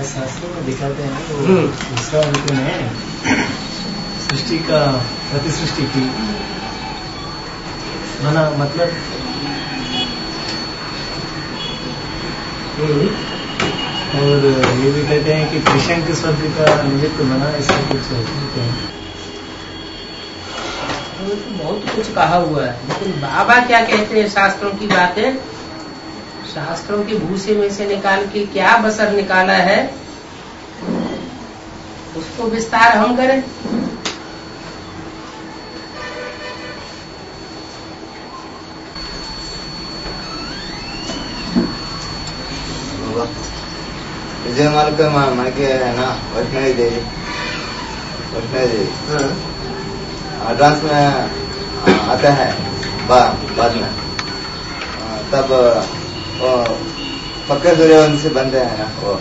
शास्त्रों में दिखाते हैं वो दूसरा ऋतु में सृष्टि का प्रतिसृष्टि की माना मतलब और ये भी कहते हैं कि त्रिशंक स्वर्ग का निमित्त बना, ऐसा कुछ कहते हैं। बहुत कुछ कहा हुआ है, लेकिन बाबा क्या कहते हैं शास्त्रों की बातें, शास्त्रों के भूसे में से निकाल के क्या बसर निकाला है उसको विस्तार हम करें। विजयमाल का मन के है ना वैष्णवी देवी एडवांस में आता है बाद में, तब वो पक्के दुर्योधन से बनते हैं ना वो।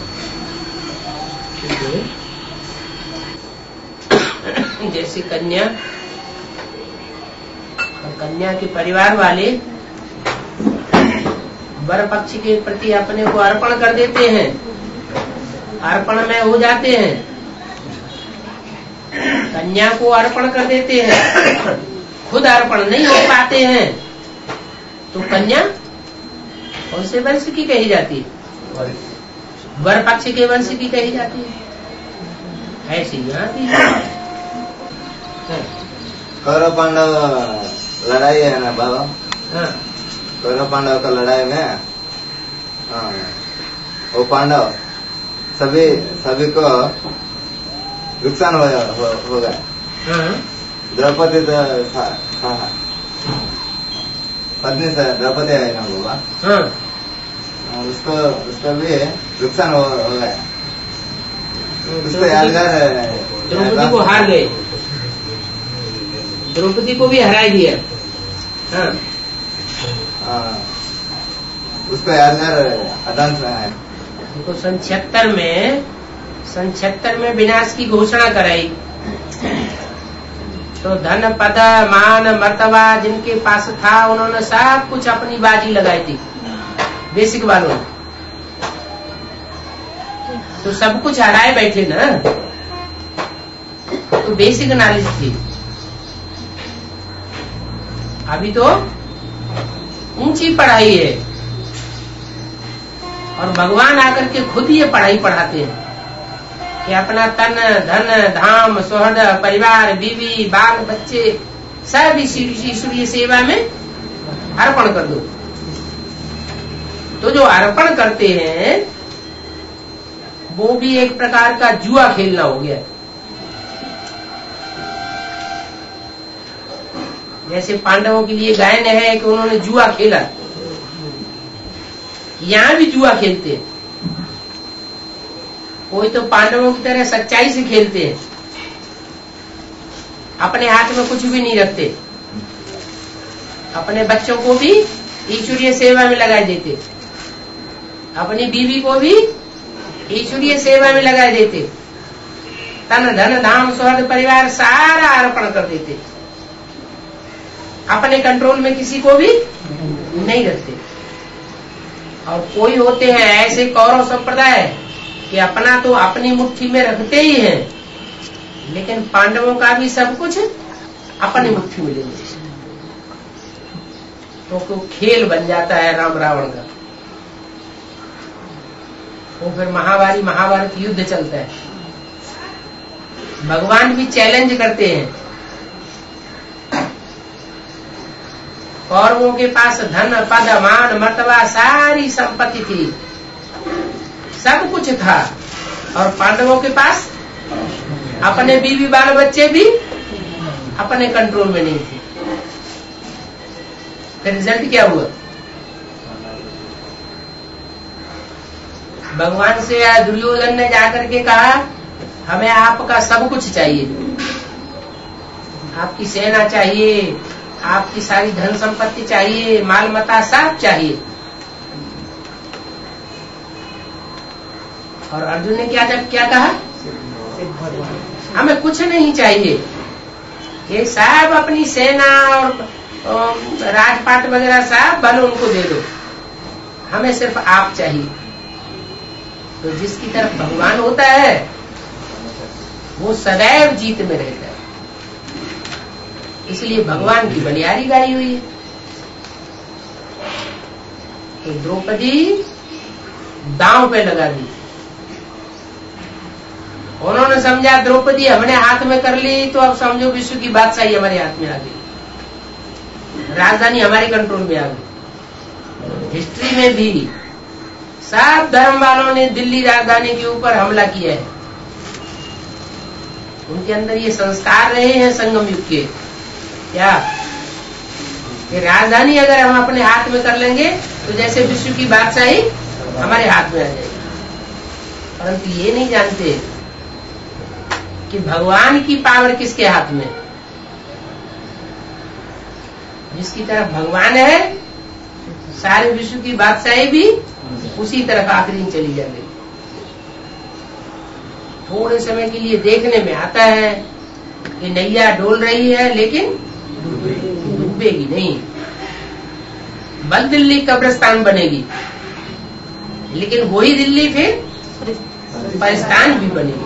जैसे कन्या के परिवार वाले वर पक्ष के प्रति अपने को अर्पण कर देते हैं, अर्पण में हो जाते हैं, कन्या को अर्पण कर देते हैं, खुद अर्पण नहीं हो पाते हैं, तो कन्या कौन से वंश की कही जाती है? वर पक्ष के वंश की कही जाती है। ऐसी यहाँ भी कौरव पांडव लड़ाई है ना बाबा। हाँ। कौरव पांडव का लड़ाई में वो पांडव सभी को नुकसान हो गया। द्रौपदी पत्नी से द्रौपदी है ना बाबा। उसको भी नुकसान हो गया। उसको यादगार द्रौपदी को हार गए, द्रौपदी को भी हरा दिया। उसको यादगार अदान है। देखो सन 76 में विनाश की घोषणा कराई, तो धन पद मान मर्तबा जिनके पास था उन्होंने सब कुछ अपनी बाजी लगाई थी, बेसिक वालों ने तो सब कुछ हराए बैठे ना, तो बेसिक नॉलेज थी। अभी तो ऊंची पढ़ाई है, और भगवान आकर के खुद ये पढ़ाई पढ़ाते हैं कि अपना तन धन धाम सोहद परिवार बीवी बाल बच्चे सब ईश्वरीय सेवा में अर्पण कर दो। तो जो अर्पण करते हैं वो भी एक प्रकार का जुआ खेलना हो गया। जैसे पांडवों के लिए गायन है कि उन्होंने जुआ खेला, यहाँ भी जुआ खेलते हैं। कोई तो पांडवों की तरह सच्चाई से खेलते हैं, अपने हाथ में कुछ भी नहीं रखते, अपने बच्चों को भी ईश्वरीय सेवा में लगा देते, अपनी बीवी को भी ईश्वरीय सेवा में लगा देते, तन धन धाम सोहद परिवार सारा अर्पण कर देते, अपने कंट्रोल में किसी को भी नहीं रखते। और कोई होते हैं ऐसे कौरव संप्रदाय कि अपना तो अपनी मुट्ठी में रखते ही हैं, लेकिन पांडवों का भी सब कुछ अपनी मुट्ठी में ले लेते, तो खेल बन जाता है राम रावण का। तो फिर महाभारत युद्ध चलता है। भगवान भी चैलेंज करते हैं, कौरवों के पास धन पद मान मर्तबा सारी संपत्ति थी, सब कुछ था, और पांडवों के पास अपने बीवी बाल बच्चे भी अपने कंट्रोल में नहीं थे। फिर रिजल्ट क्या हुआ? भगवान से दुर्योधन ने जाकर के कहा हमें आपका सब कुछ चाहिए, आपकी सेना चाहिए, आपकी सारी धन संपत्ति चाहिए, माल मता सब चाहिए। और अर्जुन ने क्या कहा? हमें कुछ नहीं चाहिए, ये सब अपनी सेना और राजपाट वगैरह सब भले उनको दे दो, हमें सिर्फ आप चाहिए। तो जिसकी तरफ भगवान होता है वो सदैव जीत में रहता है। इसलिए भगवान की बलिहारी गाई हुई है। तो द्रौपदी दांव पे लगा दी। उन्होंने समझा द्रौपदी हमने हाथ में कर ली तो अब समझो विश्व की बादशाही हमारे हाथ में आ गई, राजधानी हमारे कंट्रोल में आ गई। हिस्ट्री में भी सब धर्म वालों ने दिल्ली राजधानी के ऊपर हमला किया है। उनके अंदर ये संस्कार रहे हैं संगम युग के, क्या कि राजधानी अगर हम अपने हाथ में कर लेंगे तो जैसे विश्व की बादशाही हमारे हाथ में आ जाएगी। परंतु ये नहीं जानते कि भगवान की पावर किसके हाथ में। जिसकी तरफ भगवान है सारे विश्व की बादशाही भी उसी तरफ आखिरी चली जाएगी। थोड़े समय के लिए देखने में आता है कि नैया डोल रही है लेकिन डूबेगी नहीं। बल दिल्ली कब्रिस्तान बनेगी लेकिन वही दिल्ली फिर पाकिस्तान भी बनेगी।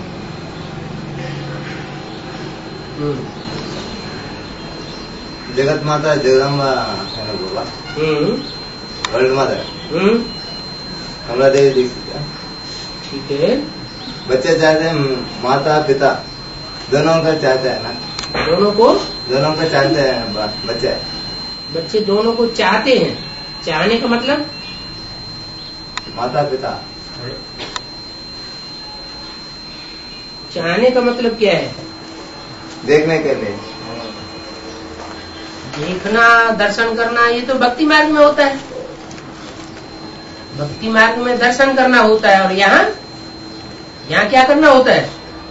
जगत माता जगदम्बा बोला, वर्ल्ड मदर कमला देवी दीक्षित। ठीक है, बच्चे चाहते हैं माता पिता दोनों का चाहते हैं ना, दोनों का चाहते हैं बच्चे दोनों को चाहते हैं। चाहने का मतलब माता पिता, चाहने का मतलब क्या है? देखने के लिए, देखना दर्शन करना ये तो भक्ति मार्ग में होता है। भक्ति मार्ग में दर्शन करना होता है। और यहाँ क्या करना होता है?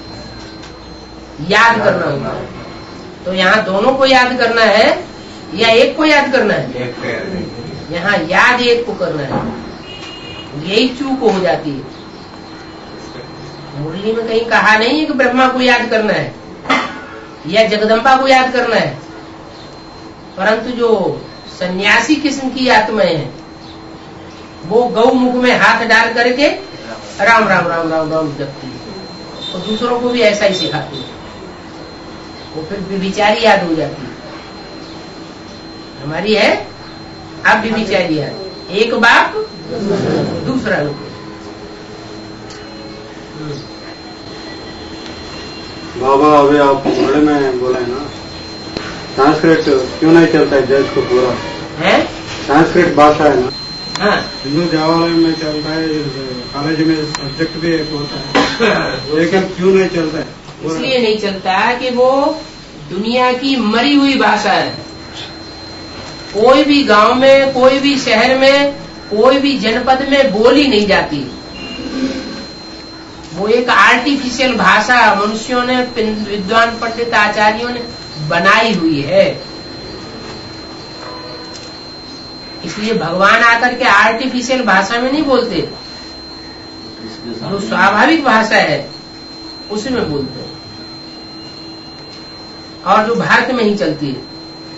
याद करना होता है। तो यहाँ दोनों को याद करना है या एक को याद करना है? यहाँ याद एक को करना है। यही चूक हो जाती है। मुरली में कहीं कहा नहीं है कि ब्रह्मा को याद करना है या जगदम्बा को याद करना है। परंतु जो सन्यासी किस्म की आत्माएं हैं वो गौमुख में हाथ डाल करके राम राम राम राम राम जपती है और दूसरों को भी ऐसा ही सिखाती है। वो फिर व्यभिचारी याद हो जाती है। हमारी है अब व्यभिचारी याद, एक बाप दूसरा लोग। बाबा अभी आप बड़े में बोले ना, संस्कृत क्यों नहीं चलता है देश को पूरा? है संस्कृत भाषा है ना, हाँ हिंदू देवालय में चलता है, कॉलेज में सब्जेक्ट भी एक होता है, लेकिन क्यों नहीं चलता है? इसलिए नहीं चलता कि वो दुनिया की मरी हुई भाषा है। कोई भी गांव में, कोई भी शहर में, कोई भी जनपद में बोली नहीं जाती। वो एक आर्टिफिशियल भाषा मनुष्यों ने, विद्वान पंडित आचार्यों ने बनाई हुई है। इसलिए भगवान आकर के आर्टिफिशियल भाषा में नहीं बोलते, जो स्वाभाविक भाषा है उसमें बोलते हैं, और जो भारत में ही चलती है।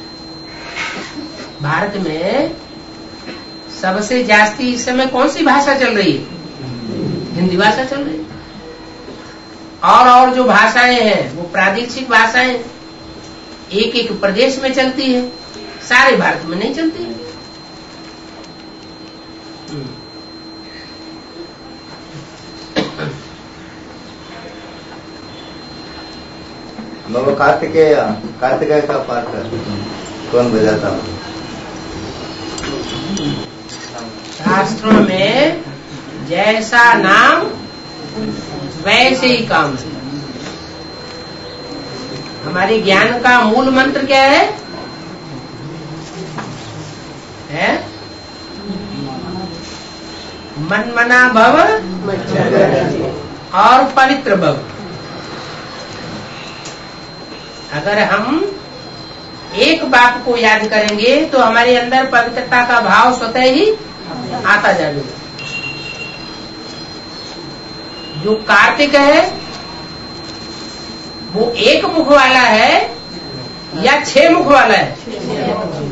भारत में सबसे जास्ती इस समय कौन सी भाषा चल रही है? हिंदी भाषा चल रही है। और जो भाषाएं हैं वो प्रादेशिक भाषाएं एक एक प्रदेश में चलती है, सारे भारत में नहीं चलती है। बाबा कार्तिकेय का पाठ कौन बजाता? शास्त्रों में जैसा नाम वैसे ही काम है। हमारे ज्ञान का मूल मंत्र क्या है? मनमना भव और पवित्र भव। अगर हम एक बाप को याद करेंगे तो हमारे अंदर पवित्रता का भाव स्वतः ही आता जाएगा। जो कार्तिक है वो एक मुख वाला है या 6 मुख वाला है?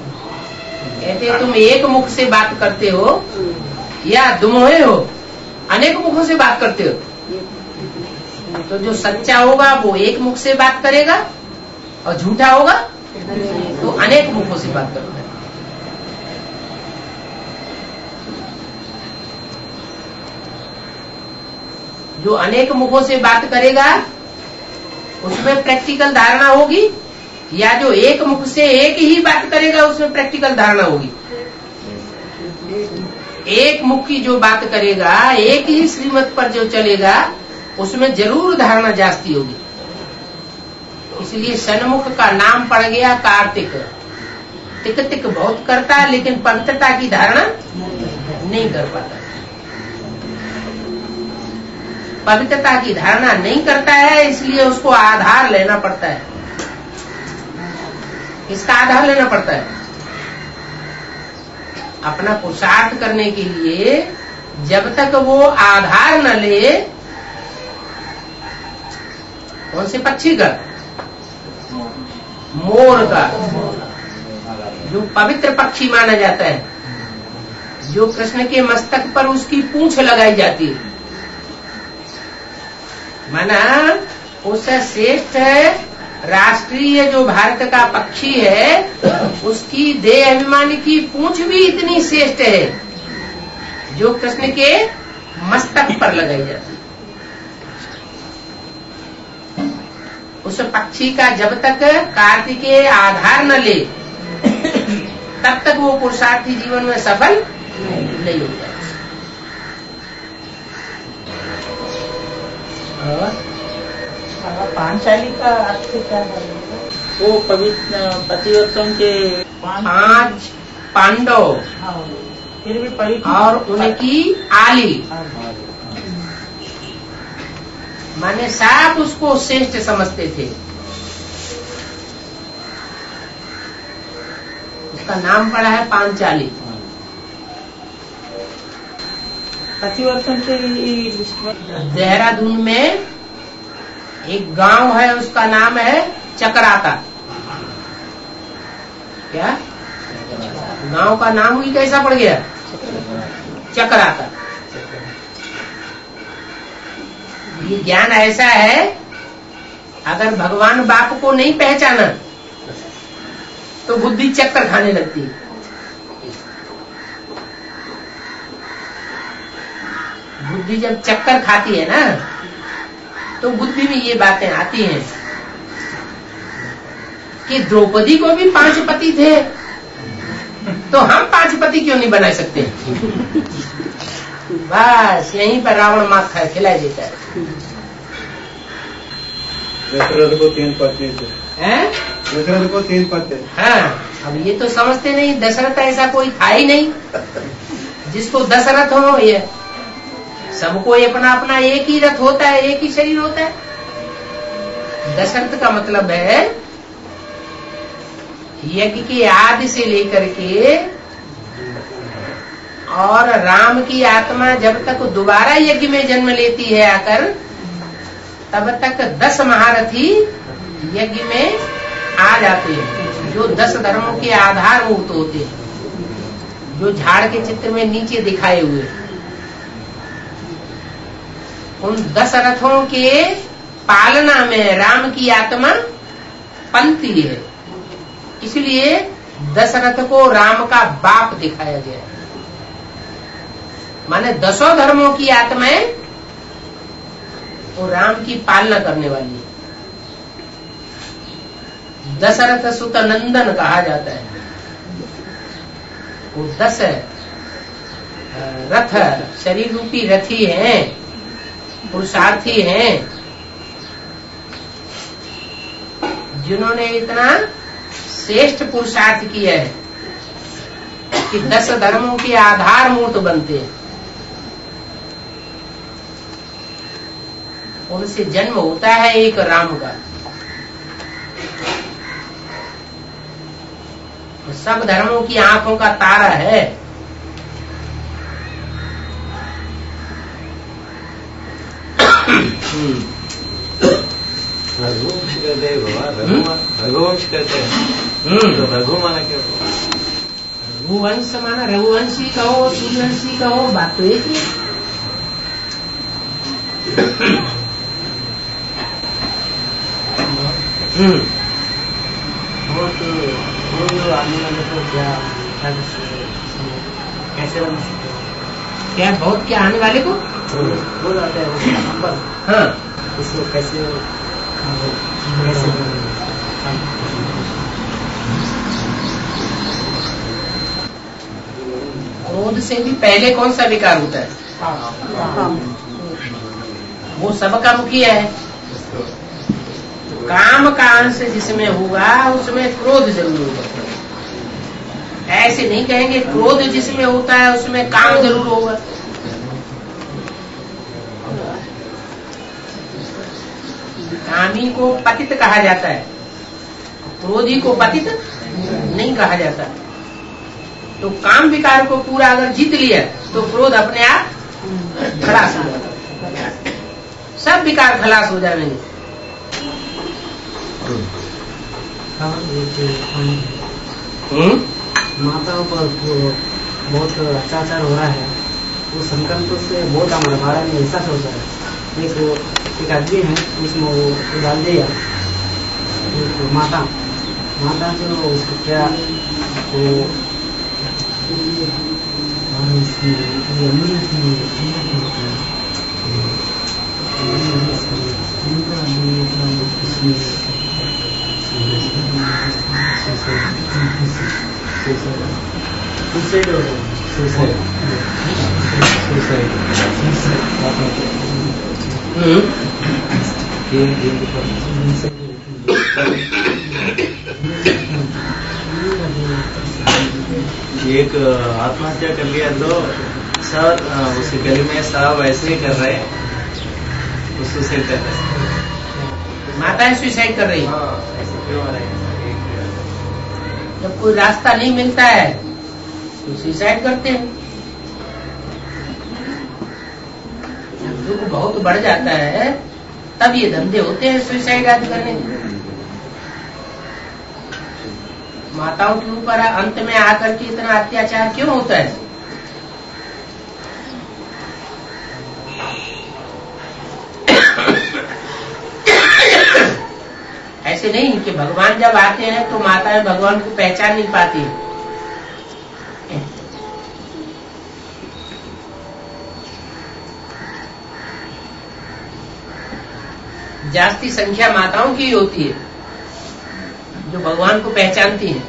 कहते तुम एक मुख से बात करते हो या दुमोहे हो, अनेक मुखों से बात करते हो। तो जो सच्चा होगा वो एक मुख से बात करेगा और झूठा होगा तो अनेक मुखों से बात करता है। जो अनेक मुखों से बात करेगा उसमें प्रैक्टिकल धारणा होगी, या जो एक मुख से एक ही बात करेगा उसमें प्रैक्टिकल धारणा होगी। एक मुख की जो बात करेगा, एक ही श्रीमत पर जो चलेगा उसमें जरूर धारणा जास्ती होगी। इसलिए सन्मुख का नाम पड़ गया कार्तिक। टिक टिक बहुत करता है लेकिन पवित्रता की धारणा नहीं कर पाता। पवित्रता की धारणा नहीं करता है, इसलिए उसको आधार लेना पड़ता है। इसका आधार लेना पड़ता है। अपना पुरुषार्थ करने के लिए जब तक वो आधार न ले, कौन से पक्षी का? मोर का, जो पवित्र पक्षी माना जाता है, जो कृष्ण के मस्तक पर उसकी पूंछ लगाई जाती है, माना उससे श्रेष्ठ राष्ट्रीय जो भारत का पक्षी है उसकी देह अभिमान की पूंछ भी इतनी श्रेष्ठ है जो कृष्ण के मस्तक पर लगाई जाती है। उस पक्षी का जब तक कार्तिकेय आधार न ले तब तक वो पुरुषार्थी जीवन में सफल नहीं होता। पांचाली का अर्थ क्या है? वो पवित्र पतिव्रतों के 5 पांडव फिर भी पवित्र और उनकी आली, माने सब उसको श्रेष्ठ समझते थे। उसका नाम पड़ा है पांचाली। पतिव्रतों के लिस्ट में देहरादून में एक गांव है, उसका नाम है चक्राता। क्या गांव का नाम ही कैसा पड़ गया? चक्राता। ये ज्ञान ऐसा है, अगर भगवान बाप को नहीं पहचाना तो बुद्धि चक्कर खाने लगती है। बुद्धि जब चक्कर खाती है ना तो बुद्धि में ये बातें आती हैं कि द्रौपदी को भी 5 पति थे तो हम 5 पति क्यों नहीं बना सकते? बस यहीं पर रावण मात खा खिला देता है। दशरथ को 3 पत्नी थे। दशरथ को 3 पत्नी। हाँ, अब ये तो समझते नहीं, दशरथ ऐसा कोई था ही नहीं जिसको दशरथ हो। ये सबको अपना अपना एक ही रथ होता है, एक ही शरीर होता है। दशरथ का मतलब है यज्ञ की आदि से लेकर के और राम की आत्मा जब तक दोबारा यज्ञ में जन्म लेती है आकर, तब तक 10 महारथी यज्ञ में आ जाते हैं, जो 10 धर्मों के आधारभूत होते हैं, जो झाड़ के चित्र में नीचे दिखाए हुए। उन 10 रथों के पालना में राम की आत्मा पंथी है, इसलिए दशरथ को राम का बाप दिखाया गया है। माने 10 धर्मों की आत्माएं वो राम की पालना करने वाली है। दशरथ सुत नंदन कहा जाता है। वो 10 रथ शरीर रूपी रथी हैं, पुरुषार्थी हैं, जिन्होंने इतना श्रेष्ठ पुरुषार्थ किया है कि 10 धर्मों के आधार मूर्त बनते हैं। उनसे जन्म होता है एक राम का। सब धर्मों की आंखों का तारा है। रघुवंश कहते हैं बाबा, रघुवंश कहते हैं। तो रघु माना क्या? रघुवंश माना रघुवंशी कहो, सूर्यवंशी कहो, बात तो एक ही। बहुत आने वाले को क्या कैसे बन सकते हैं? क्या बहुत क्या आने वाले को बोल आता है उसका नंबर। हाँ, उसको कैसे क्रोध से भी पहले कौन सा विकार होता है? वो सबका मुखिया है। काम का अंश जिसमें होगा उसमें क्रोध जरूर होगा। ऐसे नहीं कहेंगे क्रोध जिसमें होता है उसमें काम जरूर होगा। कामी को पतित कहा जाता है, क्रोधी को पतित नहीं कहा जाता। तो काम विकार को पूरा अगर जीत लिया तो क्रोध अपने आप खलास हो जाता, सब विकार खलास हो जाएंगे। माताओं पर बहुत अत्याचार हो रहा है, वो संकल्प से बहुत हमारे भारत में ऐसा सोचा है। एक आदमी है उसमें वो डाल दिया माता जो उसको क्या एक आत्महत्या कर लिया तो सब उसके गले में सब ऐसे ही कर रहे हैं, वो सुसाइड कर रहे हैं। माताएं सुसाइड कर रही है। ऐसे क्यों हो रहे हैं? जब कोई रास्ता नहीं मिलता है तो सुसाइड करते हैं। जब दुख बहुत बढ़ जाता है तब ये धंधे होते हैं सुसाइड आदि करने के। माताओं के ऊपर अंत में आकर के इतना अत्याचार क्यों होता है? ऐसे नहीं कि भगवान जब आते हैं तो माताएं भगवान को पहचान नहीं पाती। जास्ती संख्या माताओं की होती है जो भगवान को पहचानती हैं।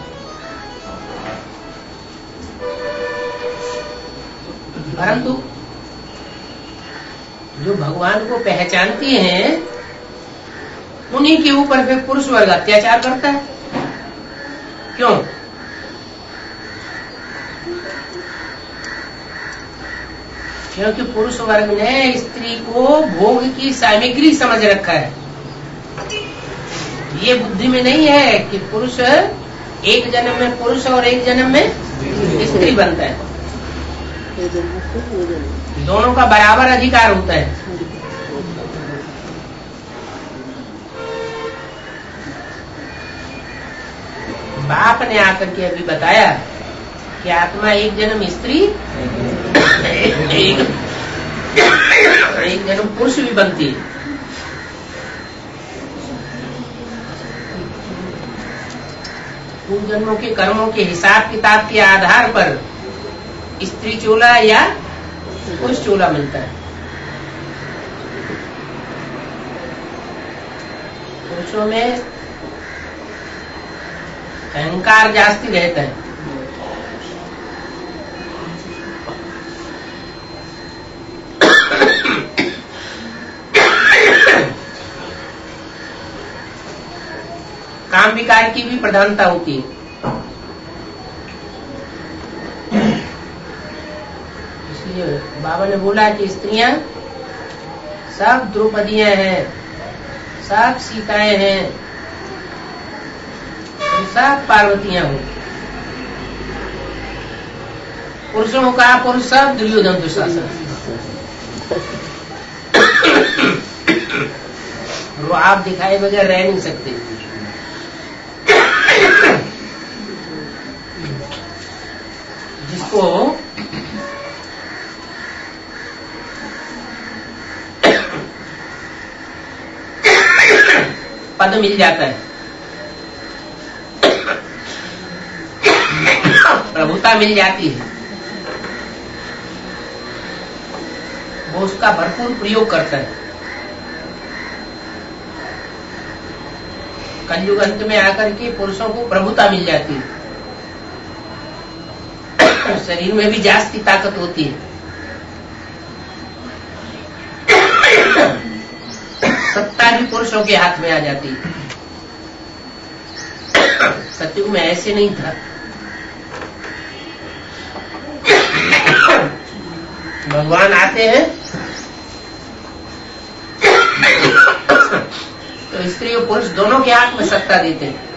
परंतु जो भगवान को पहचानती हैं उन्हीं के ऊपर फिर पुरुष वर्ग अत्याचार करता है। क्यों? क्योंकि पुरुष वर्ग ने स्त्री को भोग की सामग्री समझ रखा है। ये बुद्धि में नहीं है कि पुरुष एक जन्म में पुरुष और एक जन्म में स्त्री बनता है। दोनों का बराबर अधिकार होता है। बाप ने आकर के अभी बताया कि आत्मा एक जन्म स्त्री एक जन्म पुरुष भी बनती है। उन जन्मों के कर्मों के हिसाब किताब के आधार पर स्त्री चोला या पुरुष चोला मिलता है। पुरुषों में अहंकार जास्ती रहता है। काम विकार की भी प्रधानता होती है। इसलिए बाबा ने बोला कि स्त्रियां सब द्रौपदियां हैं, सब सीताएं हैं, सब पार्वतियां हो। पुरुषों का पुरुष सब दुर्योधन दुशासन। वो आप दिखाए बगैर रह नहीं सकते। जिसको पद मिल जाता है, प्रभुता मिल जाती है, वो उसका भरपूर प्रयोग करता है। कलयुग अंत में आकर के पुरुषों को प्रभुता मिल जाती है, शरीर में भी जास्ती ताकत होती है, सत्ता भी पुरुषों के हाथ में आ जाती है। सतयुग में ऐसे नहीं था। भगवान आते हैं तो स्त्री और पुरुष दोनों के हाथ में सत्ता देते हैं,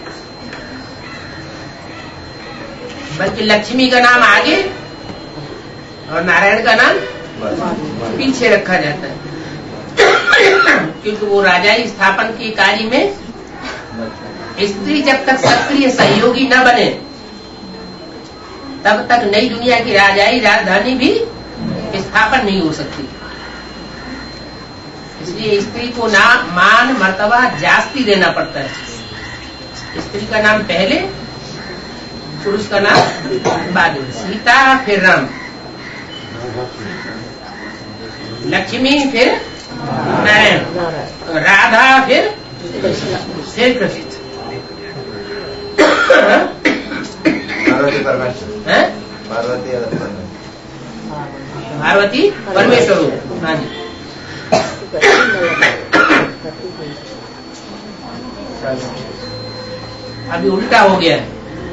बल्कि लक्ष्मी का नाम आगे और नारायण का नाम पीछे रखा जाता है, क्योंकि वो राजाई स्थापन के कार्य में स्त्री जब तक सक्रिय सहयोगी न बने तब तक नई दुनिया की राजाई राजधानी भी स्थापन नहीं हो सकती। इसलिए स्त्री को नाम मान मर्तबा जास्ती देना पड़ता है। स्त्री का नाम पहले, पुरुष का नाम बाद में। सीता फिर राम, लक्ष्मी फिर नारायण, राधा फिर कृष्ण। पार्वती परमेश्वर, पार्वती परमेश्वर। हाँ जी। अभी उल्टा हो गया है।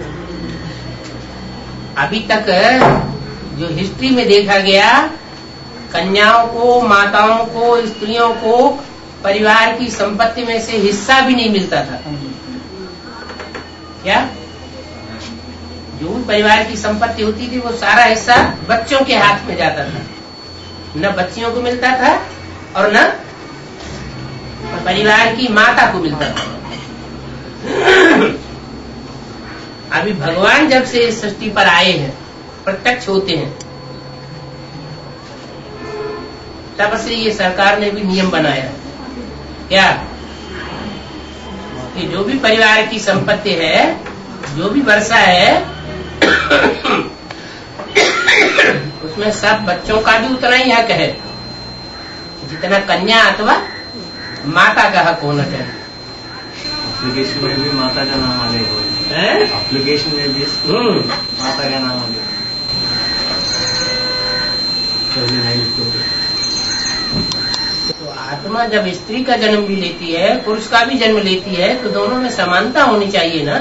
अभी तक जो हिस्ट्री में देखा गया, कन्याओं को, माताओं को, स्त्रियों को परिवार की संपत्ति में से हिस्सा भी नहीं मिलता था। क्या? जो भी परिवार की संपत्ति होती थी वो सारा हिस्सा बच्चों के हाथ में जाता था, न बच्चियों को मिलता था और न परिवार की माता को मिलता था। अभी भगवान जब से इस सृष्टि पर आए हैं, प्रत्यक्ष होते हैं, तब से ये सरकार ने भी नियम बनाया। क्या? कि जो भी परिवार की संपत्ति है, जो भी वर्षा है, उसमें सब बच्चों का भी उतना ही हक है जितना कन्या अथवा माता का हक होना चाहिए। एप्लीकेशन में भी माता का नाम आ गया, एप्लीकेशन में भी माता का नाम आ गया। तो आत्मा जब स्त्री का जन्म भी लेती है, पुरुष का भी जन्म लेती है, तो दोनों में समानता होनी चाहिए ना।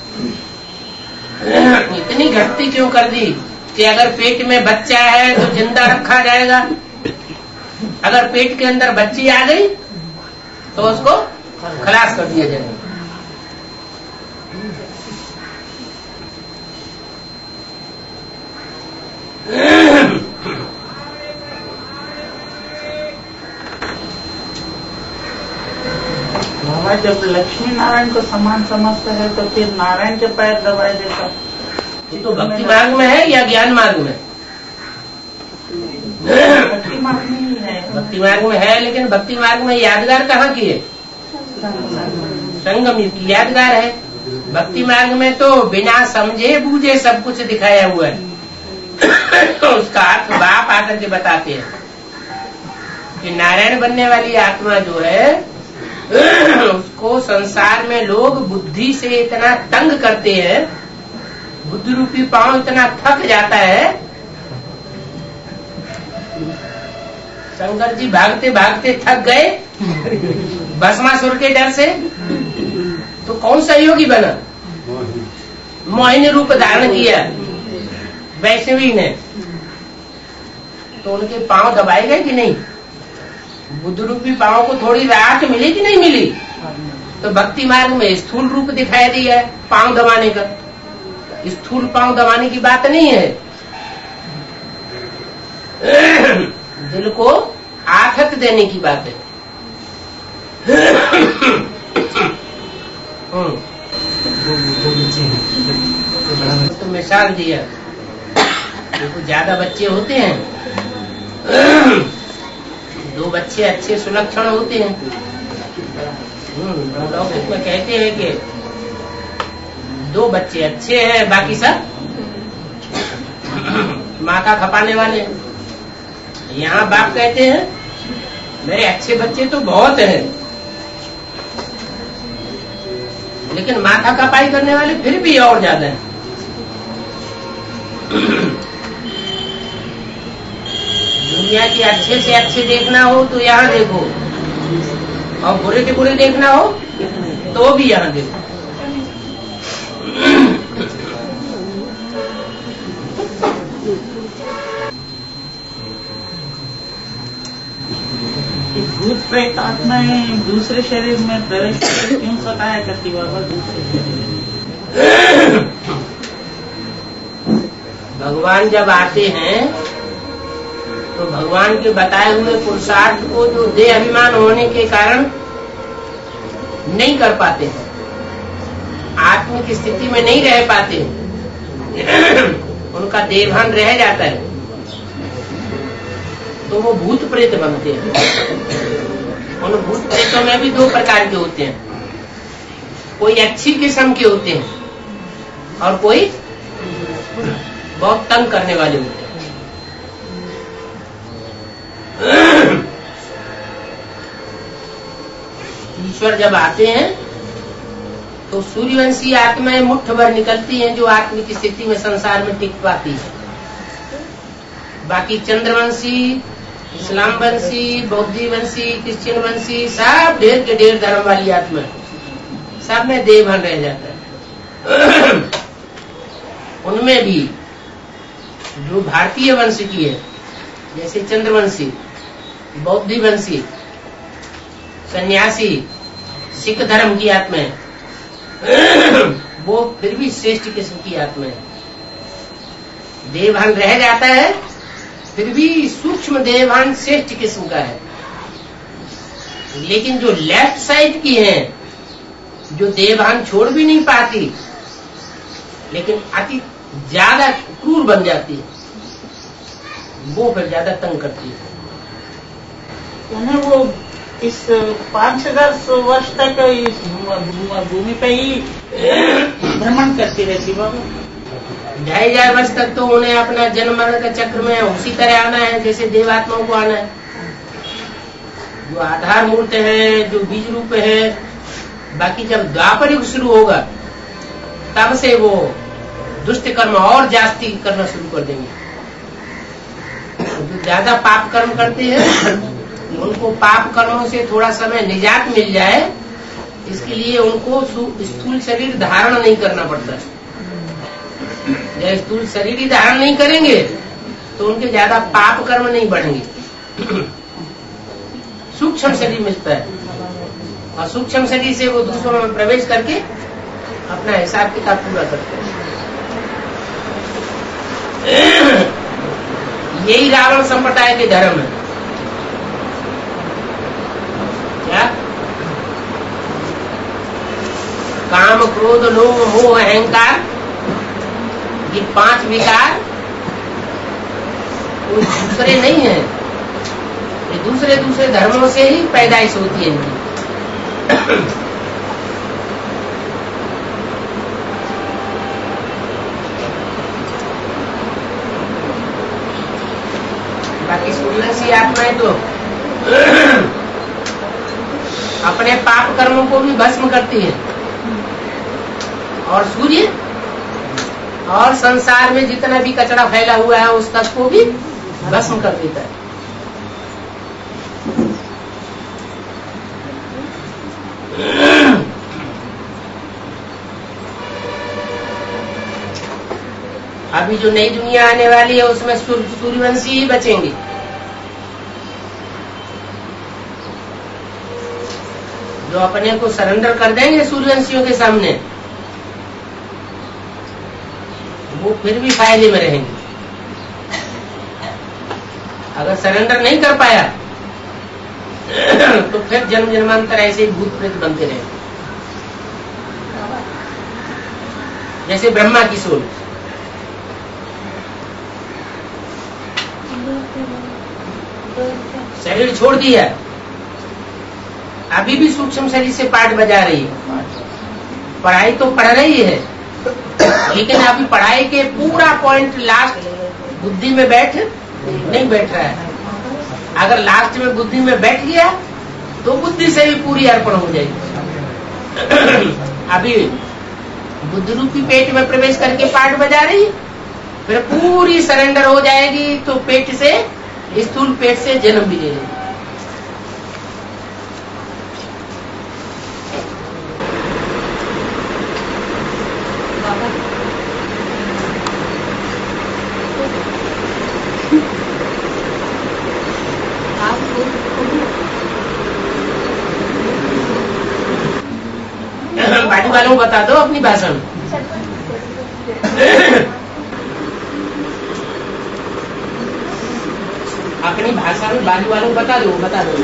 इतनी घटती क्यों कर दी कि अगर पेट में बच्चा है तो जिंदा रखा जाएगा, अगर पेट के अंदर बच्ची आ गई तो उसको खलास कर दिया जाएगा। जब लक्ष्मी नारायण को समान समझता है तो फिर नारायण के पैर दबाए देता। ये तो भक्ति मार्ग में है या ज्ञान मार्ग में? भक्ति मार्ग में ही है। भक्ति मार्ग में है, लेकिन भक्ति मार्ग में यादगार कहाँ की है? संगम की यादगार है। भक्ति मार्ग में तो बिना समझे बूझे सब कुछ दिखाया हुआ है। उसका अर्थ बाप आकर के बताते हैं कि नारायण बनने वाली आत्मा जो है, उसको संसार में लोग बुद्धि से इतना तंग करते हैं, बुद्धि रूपी पांव इतना थक जाता है। शंकर जी भागते भागते थक गए भस्मासुर के डर से, तो कौन सा योगी बना? मोहिनी रूप धारण किया वैष्णवी ने, तो उनके पांव दबाए गए कि नहीं? बुद्ध रूपी पांव को थोड़ी राहत मिली कि नहीं मिली? तो भक्ति मार्ग में स्थूल रूप दिखाई दिया है पांव दबाने का। स्थूल पांव दबाने की बात नहीं है, दिल को आथत देने की बात है। तो मिसाल दिया, देखो ज्यादा बच्चे होते हैं, 2 बच्चे अच्छे सुलक्षण होते हैं, लौकिक में कहते हैं कि 2 बच्चे अच्छे हैं, बाकी सब माथा खपाने वाले हैं। यहाँ बाप कहते हैं मेरे अच्छे बच्चे तो बहुत हैं, लेकिन माथा खपाई करने वाले फिर भी और ज्यादा हैं। दुनिया के अच्छे से अच्छे देखना हो तो यहाँ देखो, और बुरे के बुरे देखना हो तो भी यहाँ देखो। भूत प्रेत आत्माएं दूसरे शरीर में प्रवेश करके क्यों सताया करती बाबा दूसरे शरीर? भगवान जब आते हैं तो भगवान के बताए हुए पुरुषार्थ को जो देह अभिमान होने के कारण नहीं कर पाते, आत्मिक स्थिति में नहीं रह पाते, उनका देहभान रह जाता है, तो वो भूत प्रेत बनते हैं। उन भूत प्रेतों में भी 2 प्रकार के होते हैं, कोई अच्छी किस्म के होते हैं और कोई बहुत तंग करने वाले होते हैं। ईश्वर जब आते हैं तो सूर्यवंशी आत्माएं मुट्ठ भर निकलती हैं जो आत्मिक स्थिति में संसार में टिक पाती है। बाकी चंद्रवंशी, इस्लाम वंशी, बौद्धी वंशी, क्रिश्चियन वंशी, सब ढेर के ढेर धर्म वाली आत्मा सब में देहभान रह जाता है। उनमें भी जो भारतीय वंश की है, जैसे चंद्रवंशी, बौद्धी वंशी, सन्यासी, सिख धर्म की आत्माएं, वो फिर भी श्रेष्ठ किस्म की आत्मा है। देहभान रह जाता है, फिर भी सूक्ष्म देहभान श्रेष्ठ किस्म का है। लेकिन जो लेफ्ट साइड की है, जो देहभान छोड़ भी नहीं पाती लेकिन अति ज्यादा क्रूर बन जाती है, वो फिर ज्यादा तंग करती है। उन्हें वो इस 5-10 वर्ष तक इस भूमि पे ही भ्रमण करती रहती बाबा। 2500 वर्ष तक तो उन्हें अपना जन्म मरण का चक्र में उसी तरह आना है जैसे देवात्माओं को आना है। जो आधार मूर्त है, जो बीज रूप है। बाकी जब द्वापर युग शुरू होगा तब से वो दुष्ट कर्म और जास्ती करना शुरू कर देंगे। जो ज्यादा पाप कर्म करते हैं उनको पाप कर्मों से थोड़ा समय निजात मिल जाए, इसके लिए उनको स्थूल शरीर धारण नहीं करना पड़ता है। जब स्थूल शरीर ही धारण नहीं करेंगे तो उनके ज्यादा पाप कर्म नहीं बढ़ेंगे। सूक्ष्म शरीर मिलता है और सूक्ष्म शरीर से वो दूसरों में प्रवेश करके अपना हिसाब किताब पूरा करते हैं। यही रावण संप्रदाय के धर्म है। क्या? काम, क्रोध, लोभ, मोह, अहंकार, ये 5 विकार कोई दूसरे नहीं है, ये दूसरे दूसरे धर्मों से ही पैदाइश होती है इनकी। बाकी सूर्यवंशी आत्माएं तो अपने पाप कर्मों को भी भस्म करती है, और सूर्य और संसार में जितना भी कचरा फैला हुआ है उस तत्व को भी भस्म कर देता है। अभी जो नई दुनिया आने वाली है उसमें सूर्यवंशी ही बचेंगे। जो अपने को सरेंडर कर देंगे सूर्यवंशियों के सामने, वो फिर भी फायदे में रहेंगे। अगर सरेंडर नहीं कर पाया तो फिर जन्म जन्मांतर ऐसे ही भूत प्रेत बनते रहेंगे। जैसे ब्रह्मा की सोल, शरीर छोड़ दिया अभी भी सूक्ष्म शरीर से पाठ बजा रही है। पढ़ाई तो पढ़ रही है, लेकिन अभी पढ़ाई के पूरा पॉइंट लास्ट बुद्धि में नहीं बैठ रहा है। अगर लास्ट में बुद्धि में बैठ गया तो बुद्धि से भी पूरी अर्पण हो जाएगी। अभी बुद्धि रूपी पेट में प्रवेश करके पाठ बजा रही है, फिर पूरी सरेंडर हो जाएगी तो पेट से, स्थूल पेट से जन्म भी ले लेगी। बाजू वालों को बता दो अपनी भाषा में। अपनी भाषा में बाजू वालों को बता दो।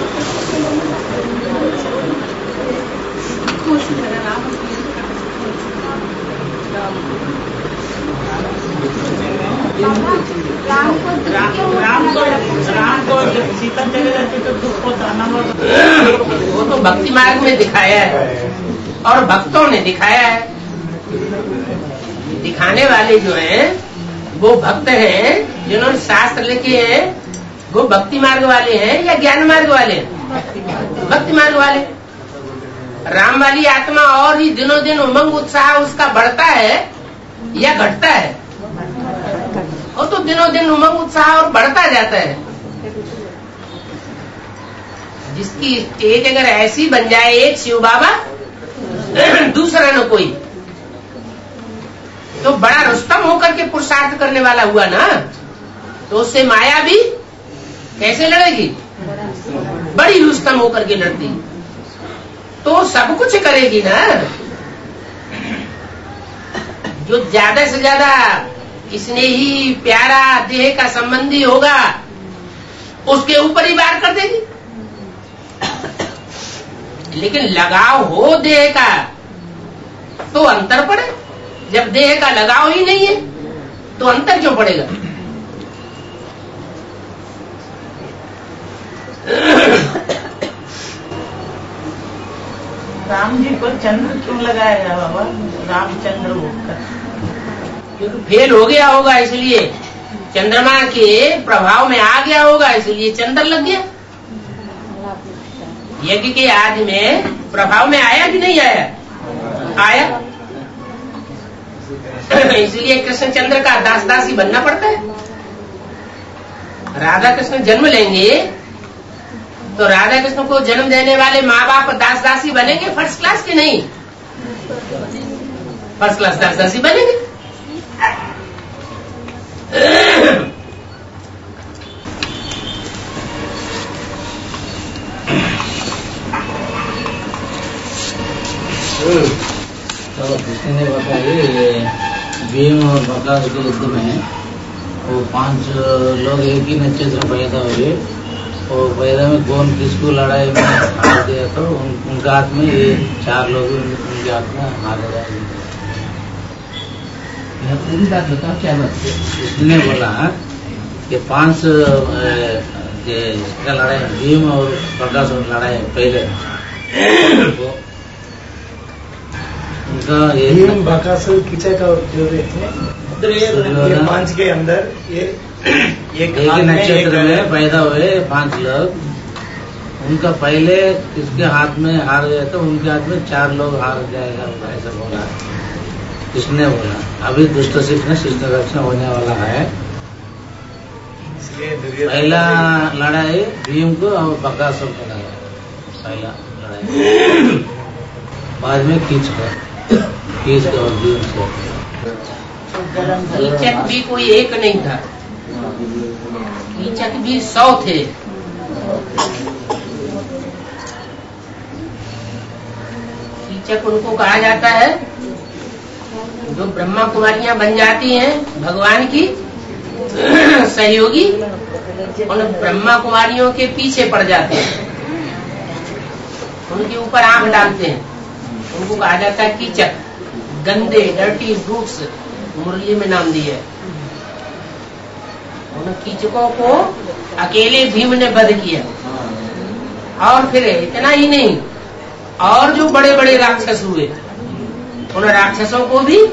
राम को सीता चले जाती तो दुख होता ना। वो तो भक्ति मार्ग में दिखाया है और भक्तों ने दिखाया है। दिखाने वाले जो हैं वो भक्त हैं, जिन्होंने शास्त्र लिखे हैं, वो भक्ति मार्ग वाले हैं या ज्ञान मार्ग वाले हैं? भक्ति मार्ग वाले। राम वाली आत्मा और ही दिनों दिन उमंग उत्साह उसका बढ़ता है या घटता है? वो तो दिनों दिन उमंग उत्साह और बढ़ता जाता है। जिसकी स्टेज अगर ऐसी बन जाए, एक शिव बाबा दूसरा न कोई, तो बड़ा रुस्तम होकर के पुरुषार्थ करने वाला हुआ ना, तो उससे माया भी कैसे लड़ेगी? बड़ी रुस्तम होकर के लड़ती, तो सब कुछ करेगी ना। जो ज्यादा से ज्यादा इसने ही प्यारा देह का संबंधी होगा, उसके ऊपर ही वार कर देगी। लेकिन लगाव हो देह का तो अंतर पड़े। जब देह का लगाव ही नहीं है तो अंतर क्यों पड़ेगा? राम जी को चंद्र क्यों लगाया बाबा? रामचंद्र होकर क्योंकि फेल हो गया होगा, इसलिए चंद्रमा के प्रभाव में आ गया होगा, इसलिए चंद्र लग गया। यज्ञ के आदि में प्रभाव में आया कि नहीं आया? आया। इसलिए कृष्ण चंद्र का दास दासी बनना पड़ता है। राधा कृष्ण जन्म लेंगे तो राधा कृष्ण को जन्म देने वाले माँ बाप दास दासी बनेंगे फर्स्ट क्लास के? नहीं, फर्स्ट क्लास दास दासी बनेंगे। तो कृष्ण ने बताया भीम और बकासुर के युद्ध में वो 5 लोग एक ही नक्षत्र पैदा हुए, और पैदा में कौन किसको लड़ाई में हार दिया तो उनके हाथ में ये 4 लोग उनके हाथ में हारे जाएंगे। पूरी बात बताओ, क्या बात? इसने बोला कि 5 इसका लड़ाई भीम और बकासुर लड़ाई पहले भीम बकासुर कीचक का जो थे 5 के अंदर ये एक नक्षत्र में पैदा हुए 5 लोग, उनका पहले किसके हाथ में हार गया तो उनके हाथ में 4 लोग हार जाएगा, ऐसा बोला किसने बोला। अभी दुष्ट शिक्षण शिष्ण रक्षण होने वाला है। पहला लड़ाई भीम को और बकासुर को लगा, पहला लड़ाई, बाद में कीच का और भीम को। कीचक भी कोई एक नहीं था, कीचक भी 100 थे। कीचक उनको कहा जाता है जो ब्रह्मा कुमारियां बन जाती हैं भगवान की सहयोगी, उन ब्रह्मा कुमारियों के पीछे पड़ जाते हैं, उनके ऊपर आंख डालते हैं, उनको कहा जाता है कीचक। गंदे डर्टी ब्रूट्स मुरली में नाम दिया है। उन कीचकों को अकेले भीम ने वध किया, और फिर इतना ही नहीं, और जो बड़े बड़े राक्षस हुए उन राक्षसों को भी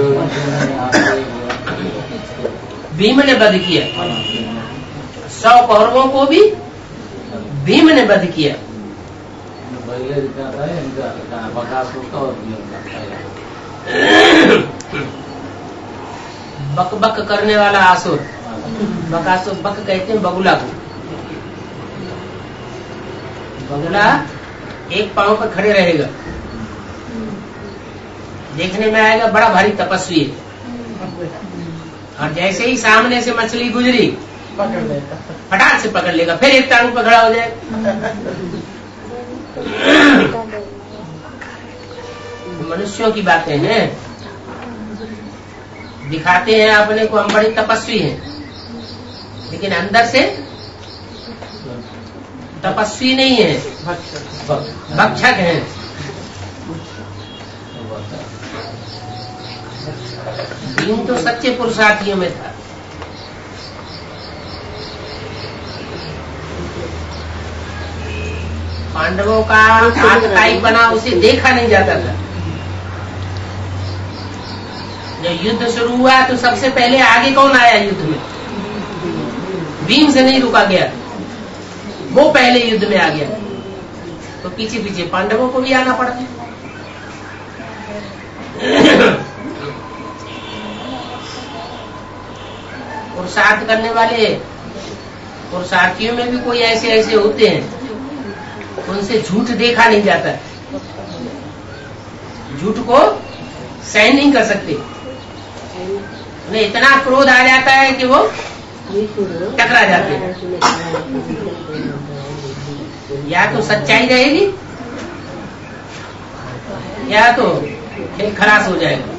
भीम ने वध किया। 100 कौरवों को भी भीम ने वध किया। बक बक करने वाला आसुर, बकासुर, बक कहते हैं बगुला को। बगुला एक पांव पर खड़े रहेगा, देखने में आएगा बड़ा भारी तपस्वी है, और जैसे ही सामने से मछली गुजरी फटाक से पकड़ लेगा, फिर एक टांग पर खड़ा हो जाए। मनुष्यों की बातें हैं, दिखाते हैं अपने को हम बड़े तपस्वी हैं, लेकिन अंदर से तपस्वी नहीं है, भक्षक हैं। भीम तो सच्चे पुरुषार्थियों में था। पांडवों का आतताई बना उसे देखा नहीं जाता था। जब युद्ध शुरू हुआ तो सबसे पहले आगे कौन आया युद्ध में? भीम से नहीं रुका गया, वो पहले युद्ध में आ गया, तो पीछे पीछे पांडवों को भी आना पड़ा। पुरुषार्थ करने वाले पुरुषार्थियों में भी कोई ऐसे ऐसे होते हैं, उनसे झूठ देखा नहीं जाता, झूठ को सहन नहीं कर सकते, उन्हें इतना क्रोध आ जाता है कि वो टकरा जाते हैं। या तो सच्चाई रहेगी या तो खेल खलास हो जाएगा।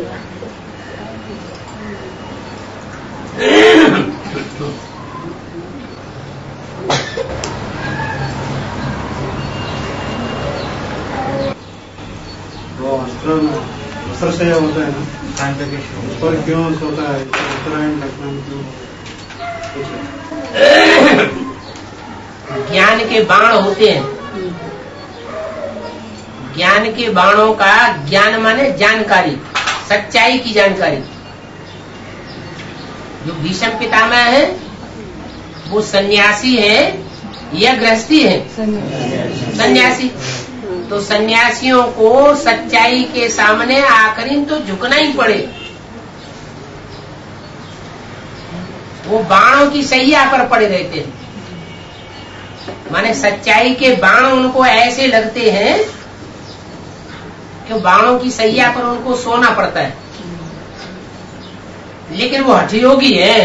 वो अस्त्र से होता है ना, उस पर क्यों होता है उत्तरायण लग्न क्यों? ज्ञान के बाण होते हैं, ज्ञान के बाणों का, ज्ञान माने जानकारी, सच्चाई की जानकारी। जो भीष्म पितामह है वो सन्यासी है या गृहस्थी है? सन्यासी। तो सन्यासियों को सच्चाई के सामने आखिरी तो झुकना ही पड़े। वो बाणों की सैया पर पड़े रहते हैं, माने सच्चाई के बाण उनको ऐसे लगते हैं कि बाणों की सैया पर उनको सोना पड़ता है। लेकिन वो हठयोगी है,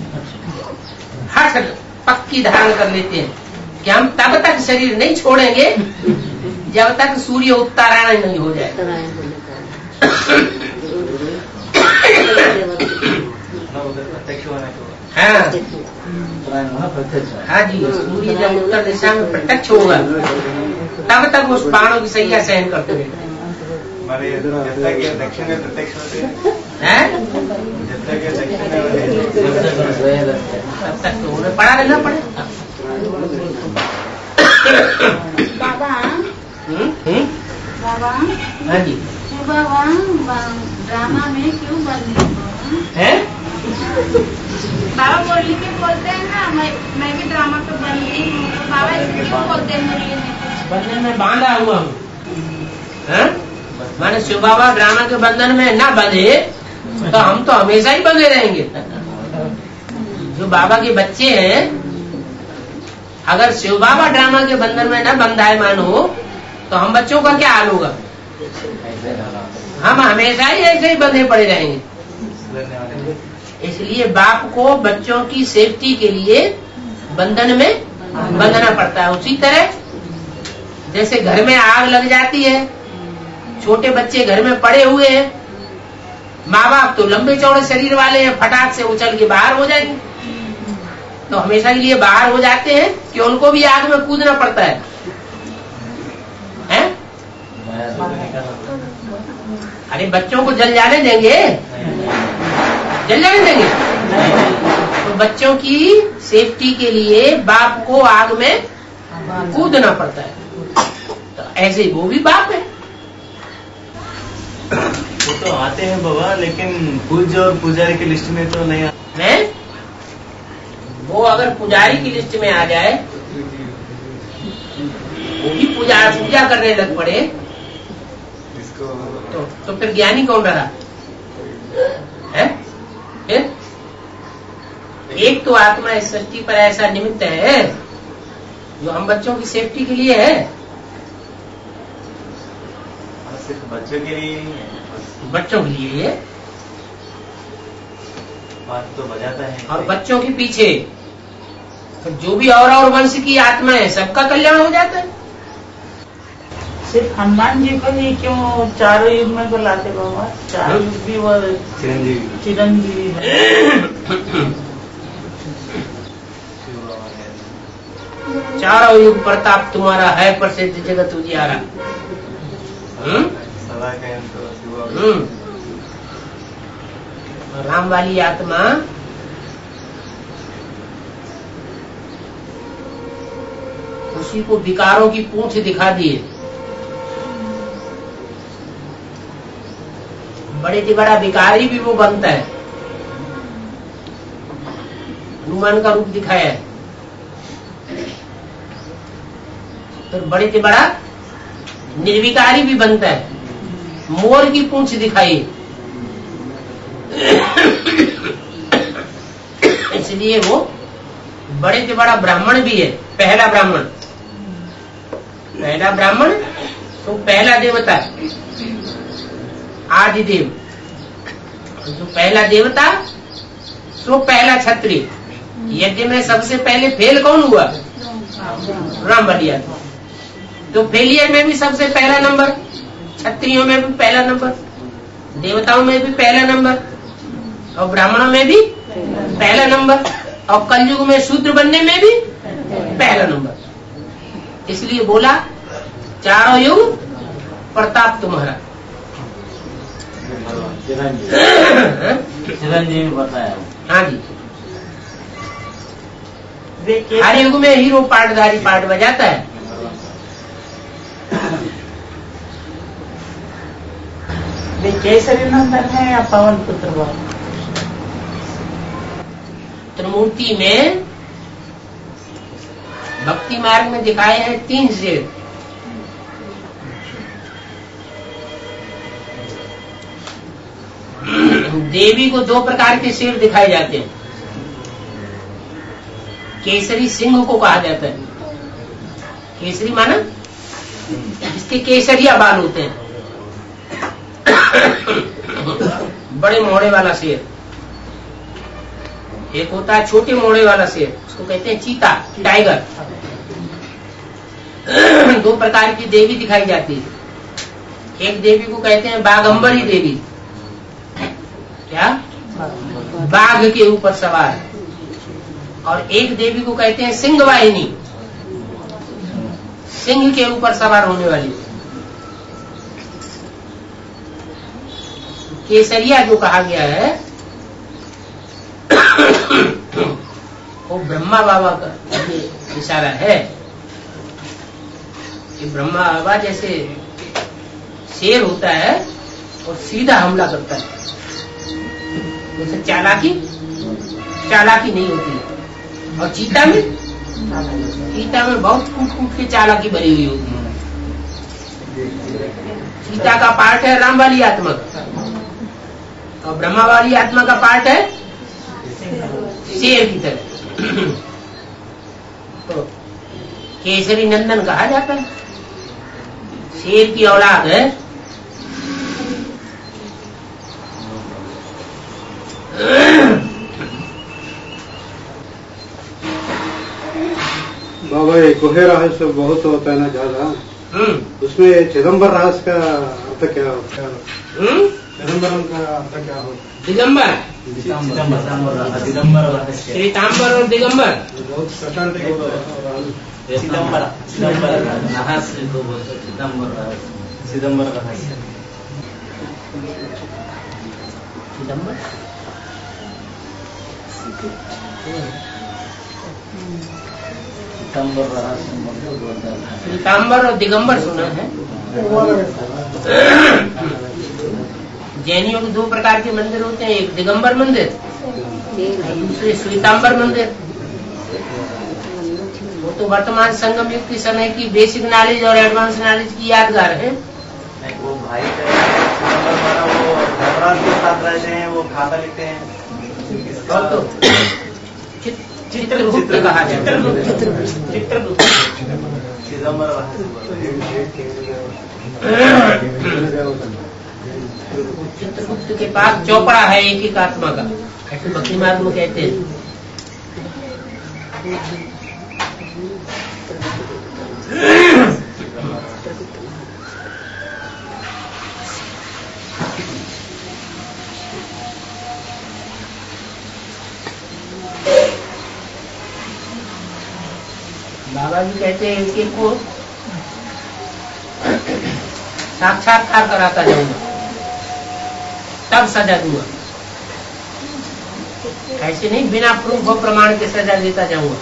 हठ पक्की धारण कर लेते हैं कि हम तब तक शरीर नहीं छोड़ेंगे जब तक सूर्य उत्तरायण नहीं हो जाए। हाँ जी, सूर्य जब उत्तर दिशा में प्रत्यक्ष होगा तब तक उस बाणों की सैया सहन करते हैं। दक्षिण में प्रत्यक्ष होते हैं, तब तक तो उन्हें पढ़ा रहना पड़े। बाबा बाबा, हाँ जी, बाबा ड्रामा में क्यों बंद है? बाबा मुरली के बोलते हैं ना, मैं भी ड्रामा तो बंदी हूँ, तो बाबा इसे क्यों बोलते हैं मुरली में? बंधन में बांधा हुआ हूँ, माने शिव बाबा ड्रामा के बंधन में न बंधे तो हम तो हमेशा ही बंधे रहेंगे। जो बाबा के बच्चे हैं, अगर शिव बाबा ड्रामा के बंधन में न बंधायमान हो तो हम बच्चों का क्या हाल होगा? हम हमेशा ही ऐसे ही बंधे पड़े रहेंगे। इसलिए बाप को बच्चों की सेफ्टी के लिए बंधन में बंधना पड़ता है। उसी तरह जैसे घर में आग लग जाती है, छोटे बच्चे घर में पड़े हुए हैं, माँ बाप तो लंबे चौड़े शरीर वाले हैं, फटाक से उछल के बाहर हो जाएंगे, तो हमेशा के लिए बाहर हो जाते हैं कि उनको भी आग में कूदना पड़ता है, हैं? अरे बच्चों को जल जाने देंगे? जल जाने देंगे? तो बच्चों की सेफ्टी के लिए बाप को आग में कूदना पड़ता है। तो ऐसे वो भी बाप है। वो तो आते हैं बाबा, लेकिन पूज्य और पुजारी की लिस्ट में तो नहीं आते हैं। वो अगर पुजारी की लिस्ट में आ जाए, वो भी पूजा करने लग पड़े, तो फिर ज्ञानी कौन रहा है? फिर एक तो आत्मा इस सृष्टि पर ऐसा निमित्त है जो हम बच्चों की सेफ्टी के लिए है। सिर्फ बच्चों के लिए नहीं है, बच्चों के लिए ये बात तो बजाता है। और बच्चों के पीछे तो जो भी और वंश की आत्मा है, सबका कल्याण हो जाता है। सिर्फ हनुमान जी को ही क्यों चारों युग में बुलाते बाबा? चारों युग भी वो चिरंजीवी है। चारों युग प्रताप तुम्हारा है, प्रसिद्ध जगत उजियारा। सदा के तो राम वाली आत्मा उसी को विकारों की पूंछ दिखा दिए। बड़े से बड़ा विकारी भी वो बनता है, हनुमान का रूप दिखाया है। फिर बड़े से बड़ा निर्विकारी भी बनता है, मोर की पूंछ दिखाई। इसलिए वो बड़े से बड़ा ब्राह्मण भी है, पहला ब्राह्मण। पहला ब्राह्मण तो पहला देवता, आदिदेव। जो पहला देवता तो पहला क्षत्रिय। यज्ञ में सबसे पहले फेल कौन हुआ? राम बलिया। तो फेलियर में भी सबसे पहला नंबर, क्षत्रियों में भी पहला नंबर, देवताओं में भी पहला नंबर, और ब्राह्मणों में भी पहला नंबर, और कलयुग में शूद्र बनने में भी पहला नंबर। इसलिए बोला चारों युग प्रताप तुम्हारा। चिरंजीवी बताया। हाँ जी, हर युग में हीरो पाटधारी पाट बजाता है। वे केसरी नंदन है या पवन पुत्र बाबा? त्रिमूर्ति में भक्ति मार्ग में दिखाए हैं 3 शेर। देवी को 2 प्रकार के शेर दिखाए जाते हैं। केसरी सिंह को कहा जाता है। केसरी माना जिसके केसरिया बाल होते हैं, बड़े मोड़े वाला शेर। एक होता है छोटे मोड़े वाला शेर, उसको कहते हैं चीता, टाइगर। 2 प्रकार की देवी दिखाई जाती है। एक देवी को कहते हैं बाघंबरी देवी, क्या बाघ के ऊपर सवार, और एक देवी को कहते हैं सिंह वाहिनी, सिंह के ऊपर सवार होने वाली। केसरिया जो कहा गया है वो ब्रह्मा बाबा का इशारा है कि ब्रह्मा बाबा जैसे शेर होता है और सीधा हमला करता है, जैसे चालाकी नहीं होती है। और चीता में बहुत कूट के चालाकी भरी हुई होती है। चीता का पार्ट है राम वाली आत्मा का, और ब्रह्मा वाली आत्मा का पार्ट है शेर की तरह। तो केसरी नंदन कहा जाता है, शेर की औलाद है। बाबा ये गुहे रहस्य बहुत होता है ना ज्यादा, उसमें चिदम्बर रहस्य का अर्थ क्या होता है? चिदम्बरम का अर्थ क्या होता है? दिगंबर, दिगंबर, श्वेतांबर और दिगंबर बहुत प्रशांत सिदम्बर रहस्य को बोलते चिदम्बर रहस्य। सिदम्बर रहस्य। दिगंबर श्वेतांबर रहस्य मंदिर बोलता है। श्वेतांबर और दिगंबर सुना है। जैनियों के दो प्रकार के मंदिर होते हैं, एक दिगंबर मंदिर, दूसरे श्वेतांबर मंदिर। वो तो वर्तमान संगम युग के समय की बेसिक नॉलेज और एडवांस नॉलेज की यादगार है। वो भाई हमारा वो धर्मराज के साथ रहते हैं, वो खाता लिखते हैं। और तो चित्रगुप्त कहा जाता है। चित्रगुप्त चित्रगुप्त के पास चौपड़ा है एक एक आत्मा का, ऐसे भक्ति मार्ग में कहते हैं। बाबा जी कहते हैं इनके को साक्षात्कार कराता जाऊंगा, तब सजा दूंगा। ऐसे नहीं बिना प्रूफ और प्रमाण के सजा देता जाऊंगा।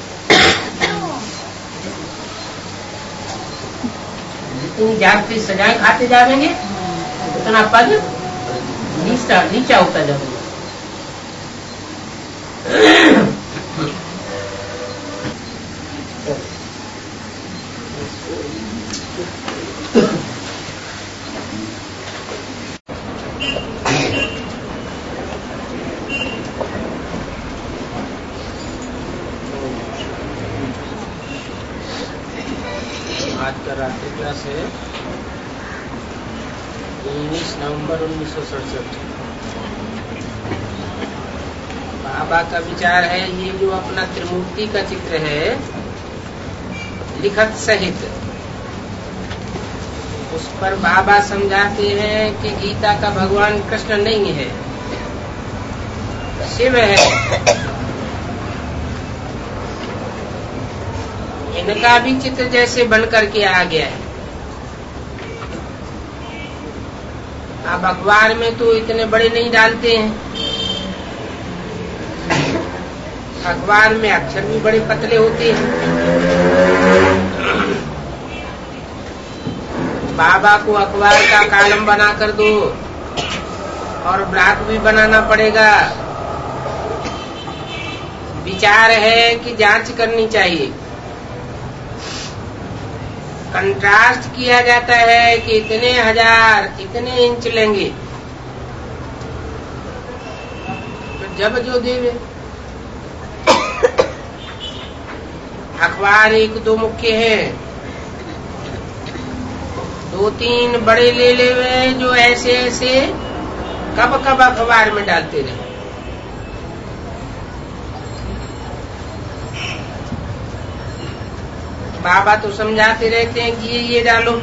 जितनी जाति सजाएं खाते जाएंगे उतना पद नीचा होता जाएगा। आज का रात्रि क्लास है 19 नवंबर 1967। बाबा का विचार है ये जो अपना त्रिमूर्ति का चित्र है लिखत सहित, उस पर बाबा समझाते हैं कि गीता का भगवान कृष्ण नहीं है, शिव है। इनका भी चित्र जैसे बन करके आ गया है। अब अखबार में तो इतने बड़े नहीं डालते हैं, अखबार में अक्षर भी बड़े पतले होते हैं। बाबा को अखबार का कॉलम बना कर दो और ब्लॉक भी बनाना पड़ेगा। विचार है कि जांच करनी चाहिए। कंट्रास्ट किया जाता है कि इतने हजार इतने इंच लेंगे, तो जब जो देवे। अखबार एक दो मुख्य है, दो तीन बड़े ले लेवे जो ऐसे ऐसे कब कब अखबार में डालते रहे। बाबा तो समझाते रहते हैं कि ये डालो।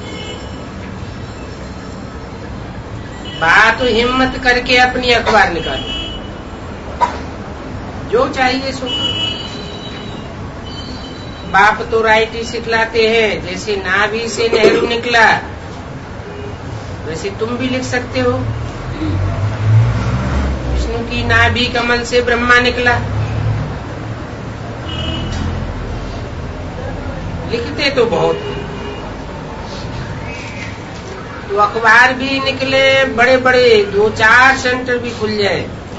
बात तो हिम्मत करके अपनी अखबार निकालो, जो चाहिए सो। बाप तो राइट ही सिखलाते हैं, जैसे नाभि से नेहरू निकला वैसे तुम भी लिख सकते हो। विष्णु की नाभि कमल से ब्रह्मा निकला, लिखते तो बहुत। तो अखबार भी निकले बड़े बड़े, 2-4 सेंटर भी खुल जाए,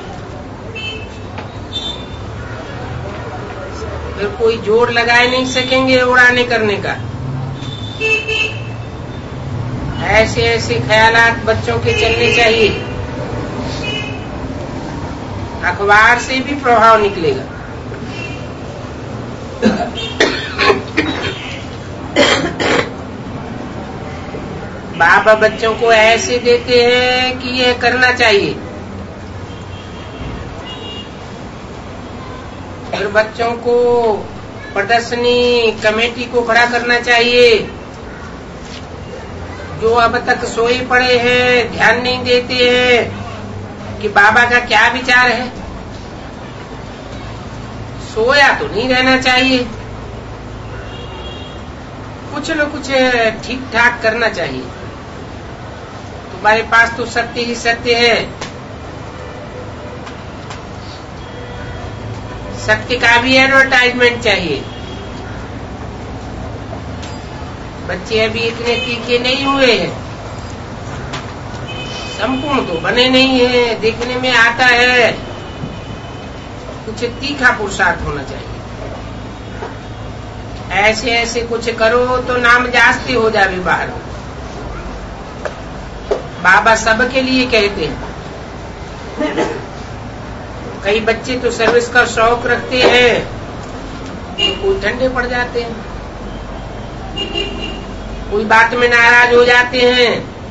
फिर कोई जोर लगाए नहीं सकेंगे उड़ाने करने का। ऐसे ऐसे ख्यालात बच्चों के चलने चाहिए, अखबार से भी प्रभाव निकलेगा। बाबा बच्चों को ऐसे देते हैं कि ये करना चाहिए, फिर बच्चों को प्रदर्शनी कमेटी को खड़ा करना चाहिए। जो अब तक सोए पड़े हैं, ध्यान नहीं देते हैं कि बाबा का क्या विचार है। सोया तो नहीं रहना चाहिए, कुछ न कुछ ठीक ठाक करना चाहिए। तुम्हारे पास तो सत्य ही सत्य है, सत्य का भी एडवर्टाइजमेंट चाहिए। बच्चे अभी इतने तीखे नहीं हुए हैं, संपूर्ण तो बने नहीं है, देखने में आता है, कुछ तीखा पुरुषार्थ होना चाहिए। ऐसे ऐसे कुछ करो तो नाम जास्ती हो जावे बाहर। बाबा सबके लिए कहते हैं। कई बच्चे तो सर्विस का शौक रखते हैं, तो कोई ठंडे पड़ जाते हैं, कोई बात में नाराज हो जाते हैं,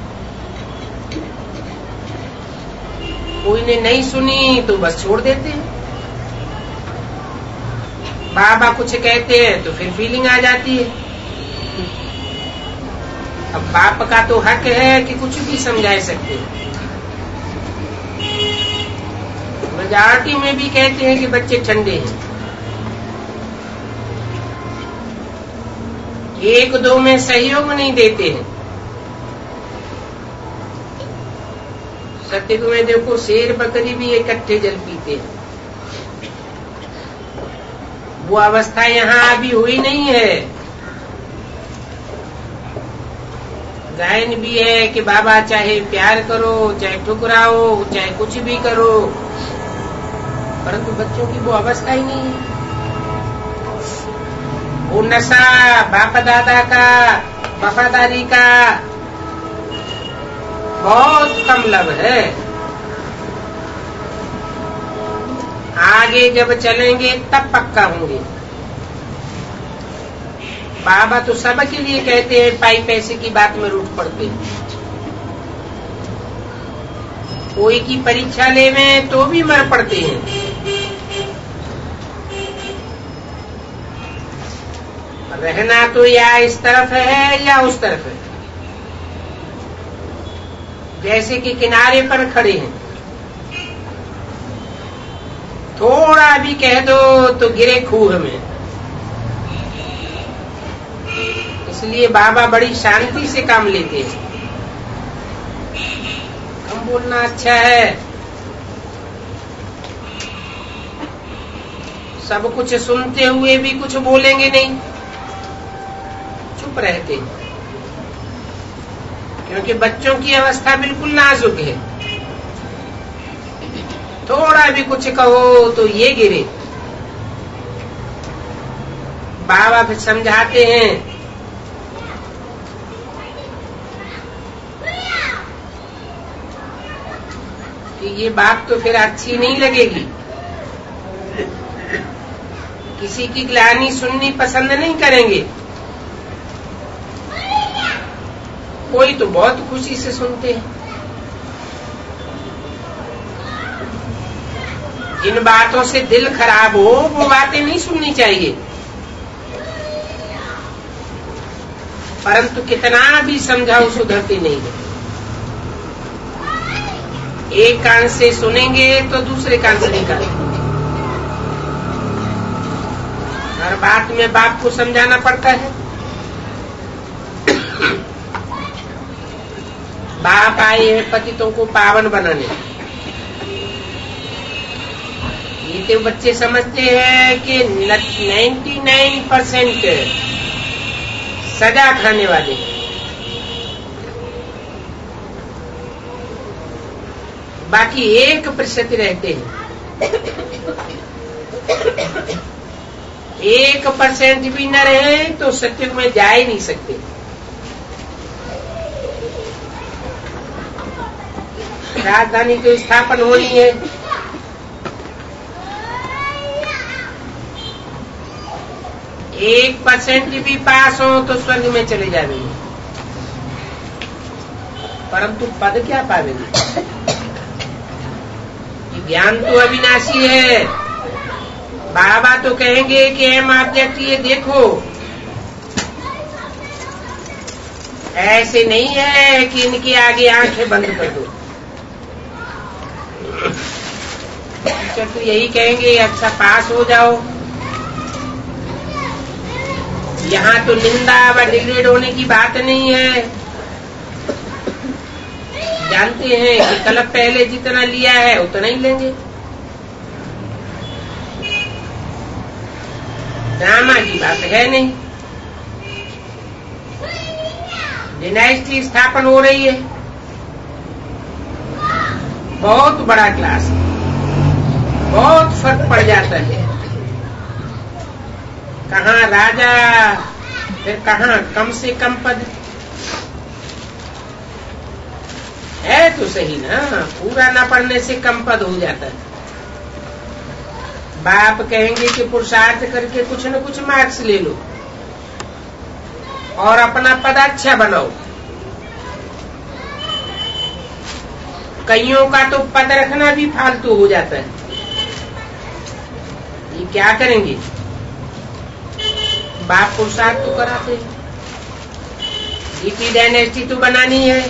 कोई ने नहीं सुनी तो बस छोड़ देते हैं। बाबा कुछ कहते हैं तो फिर फीलिंग आ जाती है। अब बाप का तो हक है कि कुछ भी समझा सकते हैं। मेजॉरिटी में भी कहते हैं कि बच्चे ठंडे हैं, एक दो में सहयोग नहीं देते हैं। सत्युग में देखो शेर बकरी भी इकट्ठे जल पीते हैं। वो अवस्था यहाँ अभी हुई नहीं है। गायन भी है कि बाबा चाहे प्यार करो, चाहे ठुकराओ, चाहे कुछ भी करो, परंतु बच्चों की वो अवस्था ही नहीं है। वो नशा बाप दादा का, वफादारी का बहुत कम लाभ है। आगे जब चलेंगे तब पक्का होंगे। बाबा तो सबके लिए कहते हैं, पाई पैसे की बात में रूठ पड़ते हैं। कोई की परीक्षा लेवे तो भी मर पड़ते हैं। रहना तो या इस तरफ है या उस तरफ है। जैसे कि किनारे पर खड़े हैं, थोड़ा भी कह दो तो गिरे खूह में। इसलिए बाबा बड़ी शांति से काम लेते हैं। कम बोलना अच्छा है। सब कुछ सुनते हुए भी कुछ बोलेंगे नहीं, चुप रहते हैं, क्योंकि बच्चों की अवस्था बिल्कुल नाजुक है। थोड़ा भी कुछ कहो तो ये गिरे। बाबा फिर समझाते हैं कि ये बात तो फिर अच्छी नहीं लगेगी। किसी की ग्लानि सुननी पसंद नहीं करेंगे। कोई तो बहुत खुशी से सुनते हैं। जिन बातों से दिल खराब हो वो बातें नहीं सुननी चाहिए। परंतु कितना भी समझाओ सुधरती नहीं है। एक कान से सुनेंगे तो दूसरे कान से निकालेंगे। हर बात में बाप को समझाना पड़ता है। बाप आए हैं पतितों को पावन बनाने। ये तो बच्चे समझते हैं कि 99% सजा खाने वाले, बाकी 1% रहते हैं। 1% भी न रहे तो सत्युग में जा ही नहीं सकते। राजधानी तो स्थापन होनी है। एक 1% भी पास हो तो स्वर्ग में चले जाएंगे, परंतु पद क्या पावेंगे? ज्ञान तो अविनाशी है। बाबा तो कहेंगे कि एम ऑब्जेक्ट ये देखो, ऐसे नहीं है कि इनके आगे आंखें बंद कर दो। टीचर तो यही कहेंगे अच्छा पास हो जाओ। यहाँ तो निंदा व डिग्रेड होने की बात नहीं है। जानते हैं कि कल पहले जितना लिया है उतना ही लेंगे। ड्रामा की बात है नहीं। डिनाइस्टी स्थापन हो रही है। बहुत बड़ा क्लास है, बहुत फर्क पड़ जाता है। कहाँ राजा, फिर कहाँ कम से कम पद है तो सही ना, पूरा ना पढ़ने से कम पद हो जाता है। बाप कहेंगे कि पुरुषार्थ करके कुछ न कुछ मार्क्स ले लो और अपना पद अच्छा बनाओ। कईयों का तो पद रखना भी फालतू हो जाता है। ये क्या करेंगे? बाप पुरुषार्थ तो कराते हैं, डायनेस्टी तो बनानी है।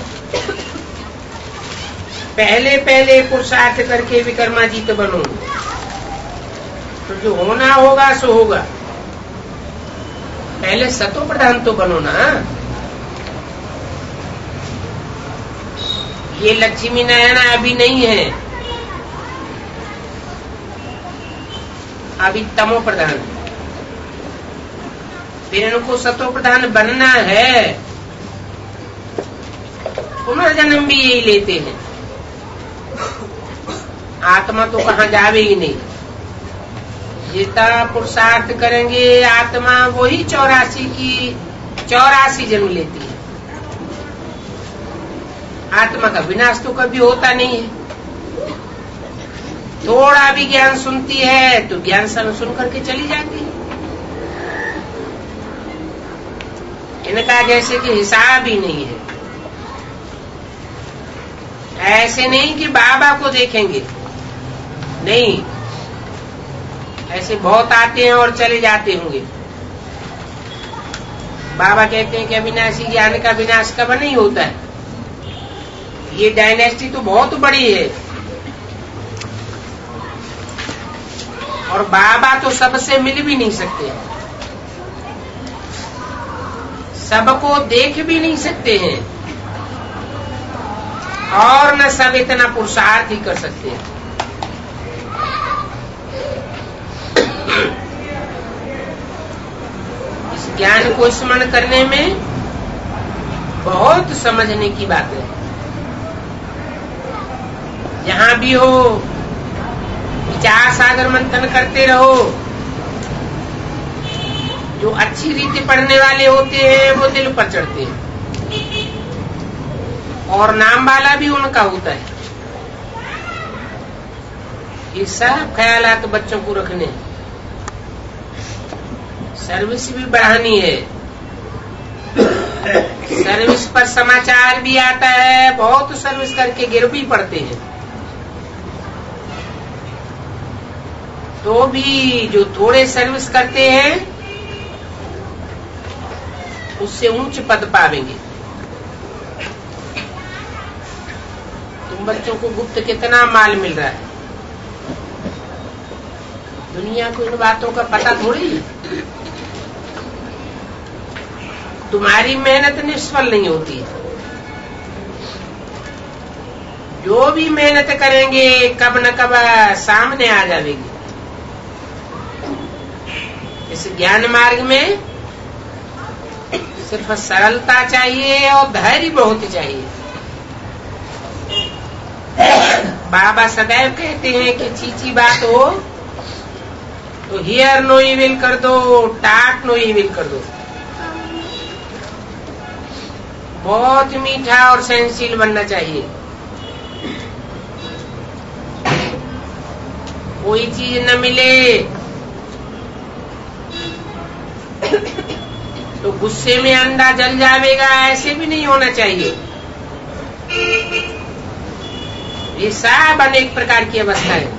पहले पुरुषार्थ करके विक्रमाजीत बनो, तो जो होना होगा सो होगा। पहले सतो प्रधान तो बनो ना। ये लक्ष्मी नारायण अभी नहीं है, अभी तमो प्रधान। फिर इनको सतो प्रधान बनना है, पुनर्जन्म भी यही लेते हैं। आत्मा तो कहाँ जावे ही नहीं। जितना पुरुषार्थ करेंगे आत्मा वही 84 जन्म लेती है। आत्मा का विनाश तो कभी होता नहीं है। थोड़ा भी ज्ञान सुनती है तो ज्ञान सुन करके चली जाती है। इनका जैसे कि हिसाब ही नहीं है। ऐसे नहीं कि बाबा को देखेंगे, नहीं, ऐसे बहुत आते हैं और चले जाते होंगे। बाबा कहते हैं कि अविनाशी ज्ञान का विनाश कब नहीं होता है। ये डायनेस्टी तो बहुत बड़ी है और बाबा तो सबसे मिल भी नहीं सकते, सबको देख भी नहीं सकते हैं और न सब इतना पुरुषार्थ ही कर सकते हैं। इस ज्ञान को स्मरण करने में बहुत समझने की बात है। जहां भी हो विचार सागर मंथन करते रहो। जो अच्छी रीति पढ़ने वाले होते हैं वो दिल पर चढ़ते हैं और नाम वाला भी उनका होता है। ये सब ख्यालात बच्चों को रखने, सर्विस भी बढ़ानी है। सर्विस पर समाचार भी आता है, बहुत सर्विस करके गिर भी पड़ते हैं। तो भी जो थोड़े सर्विस करते हैं उससे ऊंच पद पावेंगे। तुम बच्चों को गुप्त कितना माल मिल रहा है, दुनिया को इन बातों का पता थोड़ी है। तुम्हारी मेहनत निष्फल नहीं होती है। जो भी मेहनत करेंगे कब न कब सामने आ जाएगी। इस ज्ञान मार्ग में सिर्फ सरलता चाहिए और धैर्य बहुत चाहिए। बाबा सदैव कहते हैं कि चीची बात हो तो हियर नो इविल कर दो, टाट नो इविल कर दो। बहुत मीठा और सहनशील बनना चाहिए। कोई चीज न मिले तो गुस्से में अंडा जल जाएगा, ऐसे भी नहीं होना चाहिए। ये सब अनेक प्रकार की अवस्था है।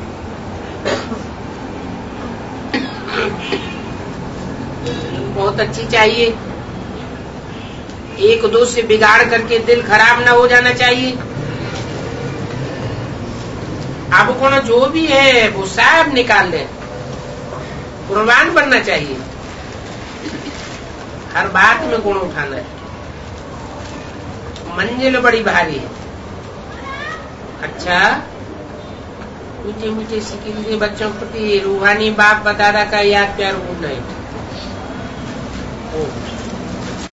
बहुत अच्छी चाहिए। एक दो से बिगाड़ करके दिल खराब ना हो जाना चाहिए। अब कौन जो भी है वो सब निकाल दे, कुर्बान बनना चाहिए। हर बात में गुण उठाना है। मंजिल बड़ी भारी है। अच्छा, मीठे मीठे सिक्किम बच्चों के प्रति रूहानी बाप बता रहा का याद प्यार गुड नाइट।